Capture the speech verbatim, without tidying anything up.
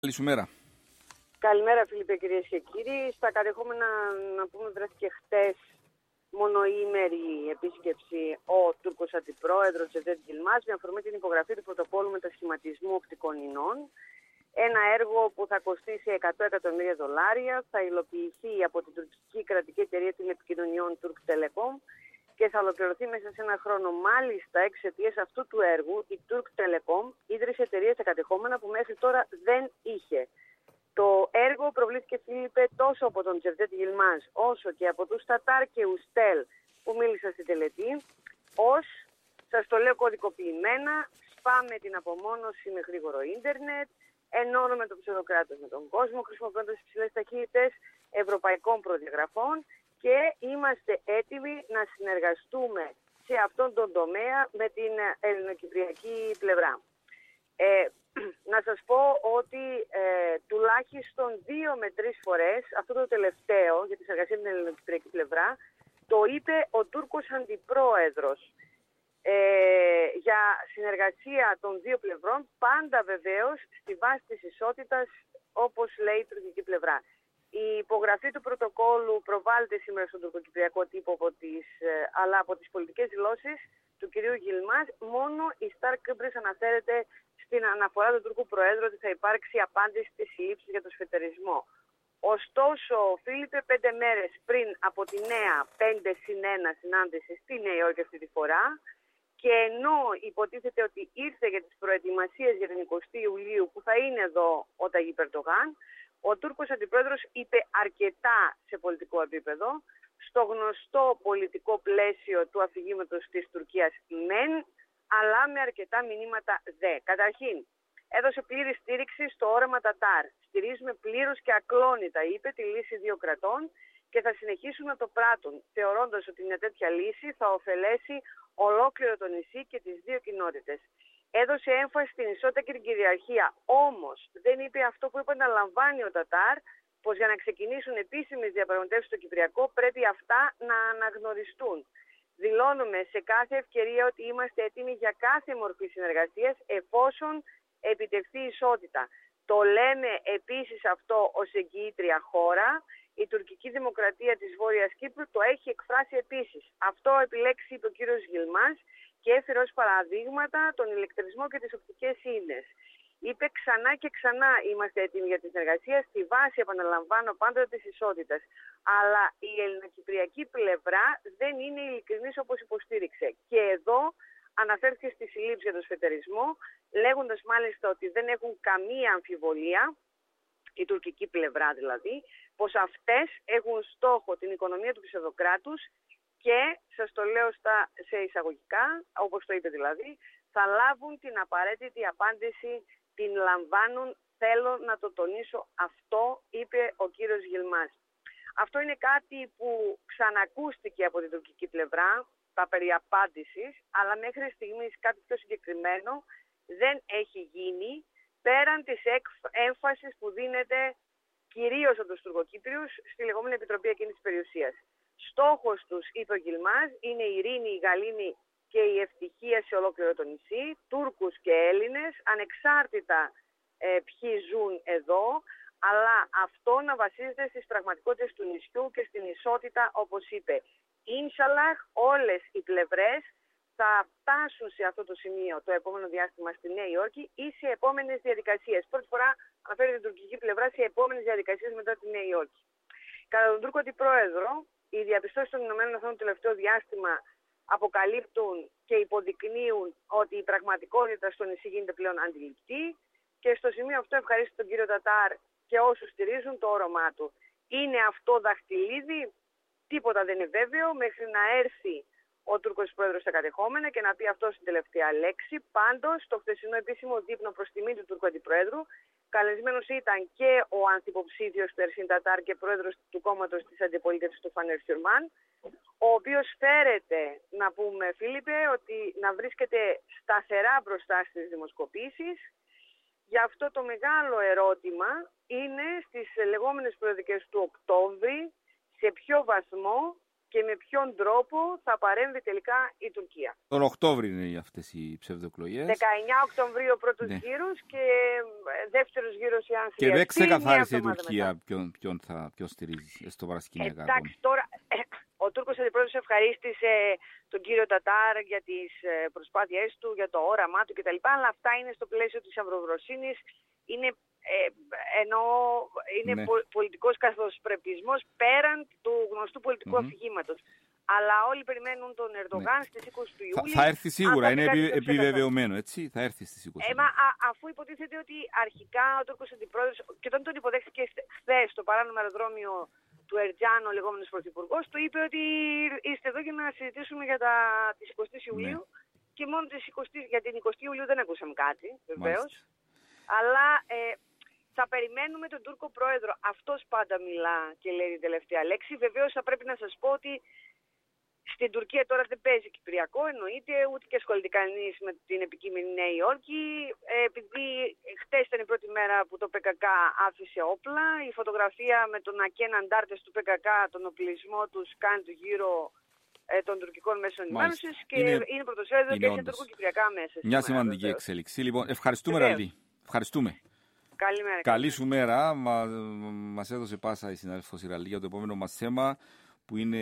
Καλησπέρα. Καλημέρα, Φίλιππε, κυρίες και κύριοι. Στα κατεχόμενα, να πούμε, βρέθηκε χτες μονοήμερη επίσκεψη ο Τούρκος Αντιπρόεδρος Cevdet Yilmaz με αφορμή την υπογραφή του πρωτοκόλλου μετασχηματισμού οπτικών ινών. Ένα έργο που θα κοστίσει εκατό εκατομμύρια δολάρια, θα υλοποιηθεί από την τουρκική κρατική εταιρεία τηλεπικοινωνιών Turk-Telecom και θα ολοκληρωθεί μέσα σε ένα χρόνο. Μάλιστα, εξαιτίας αυτού του έργου, η Turk-Telecom ίδρυσε εταιρεία στα κατεχόμενα που μέχρι τώρα δεν είχε. Το έργο προβλήθηκε, Φίλιππε, τόσο από τον Cevdet Yilmaz όσο και από τους Τατάρ και Ουστέλ που μίλησαν στην τελετή, ως, σας το λέω κωδικοποιημένα, σπάμε την απομόνωση με γρήγορο ίντερνετ, ενώνουμε το ψευδοκράτος με τον κόσμο, χρησιμοποιώντας υψηλές ταχύτητες ευρωπαϊκών προδιαγραφών και είμαστε έτοιμοι να συνεργαστούμε σε αυτόν τον τομέα με την ελληνοκυπριακή πλευρά. Ε, να σας πω ότι ε, τουλάχιστον δύο με τρεις φορές, αυτό το τελευταίο για τη συνεργασία με την ελληνοκυπριακή πλευρά, το είπε ο Τούρκος Αντιπρόεδρος ε, για συνεργασία των δύο πλευρών, πάντα βεβαίως στη βάση της ισότητας, όπως λέει η τουρκική πλευρά. Η υπογραφή του πρωτοκόλλου προβάλλεται σήμερα στον τουρκοκυπριακό τύπο από τις, ε, αλλά από τις πολιτικές δηλώσεις του κυρίου Yilmaz, μόνο η Star Cyprus αναφέρεται στην αναφορά του Τούρκου Προέδρου ότι θα υπάρξει απάντηση στις συλλήψεις για τον σφετερισμό. Ωστόσο, Φίλιππε, πέντε μέρες πριν από τη νέα πέντε συν ένα συνάντηση στη Νέα Υόρκη αυτή τη φορά και ενώ υποτίθεται ότι ήρθε για τις προετοιμασίες για την εικοστή Ιουλίου που θα είναι εδώ ο Ταγίπ Ερντογάν, ο Τούρκος Αντιπρόεδρος είπε αρκετά σε πολιτικό επίπεδο, στο γνωστό πολιτικό πλαίσιο του αφηγήματος της Τουρκίας μεν, αλλά με αρκετά μηνύματα δε. Καταρχήν, έδωσε πλήρη στήριξη στο όραμα Τατάρ. Στηρίζουμε πλήρως και ακλόνητα, είπε, τη λύση δύο κρατών και θα συνεχίσουν να το πράττουν, θεωρώντας ότι μια τέτοια λύση θα ωφελέσει ολόκληρο το νησί και τις δύο κοινότητες. Έδωσε έμφαση στην ισότητα και την κυριαρχία, όμως δεν είπε αυτό που επαναλαμβάνει ο Τατάρ, πως για να ξεκινήσουν επίσημες διαπραγματεύσεις στο Κυπριακό πρέπει αυτά να αναγνωριστούν. Δηλώνουμε σε κάθε ευκαιρία ότι είμαστε έτοιμοι για κάθε μορφή συνεργασίας εφόσον επιτευχθεί η ισότητα. Το λέμε επίσης αυτό ως εγγυήτρια χώρα. Η τουρκική δημοκρατία της Βόρειας Κύπρου το έχει εκφράσει επίσης. Αυτό επιλέξει, είπε ο κύριος Yilmaz και έφερε ως παραδείγματα τον ηλεκτρισμό και τις οπτικές ίνες. Είπε ξανά και ξανά είμαστε έτοιμοι για τη συνεργασία στη βάση, επαναλαμβάνω, πάντοτε της ισότητας. Αλλά η ελληνοκυπριακή πλευρά δεν είναι ειλικρινής όπως υποστήριξε. Και εδώ αναφέρθηκε στη συλλήψη για τον σφετερισμό, λέγοντας μάλιστα ότι δεν έχουν καμία αμφιβολία, η τουρκική πλευρά δηλαδή, πως αυτές έχουν στόχο την οικονομία του ψευδοκράτους και, σας το λέω στα, σε εισαγωγικά, όπως το είπε δηλαδή, θα λάβουν την απαραίτητη απάντηση, την λαμβάνουν, θέλω να το τονίσω αυτό, είπε ο κύριος Yilmaz. Αυτό είναι κάτι που ξανακούστηκε από την τουρκική πλευρά, τα περί απάντησης, αλλά μέχρι στιγμής κάτι πιο συγκεκριμένο δεν έχει γίνει, πέραν της έμφασης που δίνεται κυρίως από τους Τουρκοκύπριους στη λεγόμενη Επιτροπή εκείνης της περιουσίας. Στόχος τους, είπε ο Yilmaz, είναι η ειρήνη, η γαλήνη και η ευτυχία σε ολόκληρο το νησί, Τούρκους και Έλληνες, ανεξάρτητα ε, ποιοι ζουν εδώ, αλλά αυτό να βασίζεται στις πραγματικότητες του νησιού και στην ισότητα, όπως είπε. Ινσαλάχ, όλες οι πλευρές θα φτάσουν σε αυτό το σημείο το επόμενο διάστημα στη Νέα Υόρκη ή σε επόμενες διαδικασίες. Πρώτη φορά αναφέρει την τουρκική πλευρά σε επόμενες διαδικασίες μετά τη Νέα Υόρκη. Κατά τον Τούρκο Αντιπρόεδρο, οι διαπιστώσεις των Ηνωμένων Εθνών το τελευταίο διάστημα αποκαλύπτουν και υποδεικνύουν ότι η πραγματικότητα στο νησί γίνεται πλέον αντιληπτή και στο σημείο αυτό ευχαρίστω τον κύριο Τατάρ και όσους στηρίζουν το όραμά του. Είναι αυτό δαχτυλίδι, τίποτα δεν είναι βέβαιο μέχρι να έρθει ο Τούρκος Πρόεδρος στα κατεχόμενα και να πει αυτό την τελευταία λέξη. Πάντως, το χθεσινό επίσημο δείπνο προς τιμή του Τούρκου Αντιπρόεδρου, καλεσμένος ήταν και ο ανθυποψήφιος του Ερσίν Τατάρ και πρόεδρος του κόμματος της αντιπολίτευσης του Φανέρ Σιουρμάν, ο οποίος φέρεται, να πούμε, Φίλιππε, ότι να βρίσκεται σταθερά μπροστά στις δημοσκοπήσεις. Γι' αυτό το μεγάλο ερώτημα είναι στις λεγόμενες προεδρικές του Οκτώβρη, σε ποιο βαθμό και με ποιον τρόπο θα παρέμβει τελικά η Τουρκία. Τον Οκτώβριο είναι αυτές οι ψευδοεκλογές. δεκαεννιά Οκτωβρίου ο πρώτος ναι. γύρος και δεύτερος γύρος η αν χρειαστεί. Και δεν ξεκαθάρισε η Τουρκία ποιον, ποιον, θα, ποιον στηρίζει στο παρασκηνιακά. Εντάξει, τώρα ο Τούρκος αντιπρόεδρος ευχαρίστησε τον κύριο Τατάρ για τις προσπάθειές του, για το όραμά του κτλ. Αλλά αυτά είναι στο πλαίσιο της αμβροβροσύνης. Είναι, ε, ενώ είναι ναι. πο, πολιτικός καθοσπρεπισμός πέραν του γνωστού πολιτικού mm-hmm. αφηγήματος. Αλλά όλοι περιμένουν τον Ερντογάν ναι. στις είκοσι του Ιούλη. Θα, θα έρθει σίγουρα, είναι επι, επιβεβαιωμένο, έτσι. Θα έρθει στις είκοσι. Ε, μα, α, αφού υποτίθεται ότι αρχικά ο Τούρκος αντιπρόεδρος, και όταν τον υποδέχτηκε χθες στο παράνομο αεροδρόμιο του Ερτζάν, ο λεγόμενος πρωθυπουργός, του είπε ότι είστε εδώ για να συζητήσουμε για τα, τις εικοστή Ιουλίου ναι. και μόνο τις εικοστή, για την εικοστή Ιουλίου δεν ακούσαμε κάτι, βεβαίως. Αλλά ε, θα περιμένουμε τον Τούρκο πρόεδρο. Αυτός πάντα μιλά και λέει την τελευταία λέξη. Βεβαίως θα πρέπει να σας πω ότι στην Τουρκία τώρα δεν παίζει Κυπριακό, εννοείται, ούτε και ασχολείται κανείς με την επικείμενη Νέα Υόρκη. Ε, επειδή χτες ήταν η πρώτη μέρα που το ΠΚΚ άφησε όπλα, η φωτογραφία με τον Ακέν αντάρτες του ΠΚΚ, τον οπλισμό τους, κάνει του γύρω ε, των τουρκικών μέσων ενημέρωσης και είναι, είναι πρωτοσέλιδο και έχει τουρκοκυπριακά μέσα. Μια σημαντική βεβαίως. Εξέλιξη. Λοιπόν, ευχαριστούμε Ραλή. Ευχαριστούμε. Καλημέρα. Καλή σου μέρα. Μα, μας έδωσε πάσα η συνάδελφος Ραλή για το επόμενο μας θέμα που είναι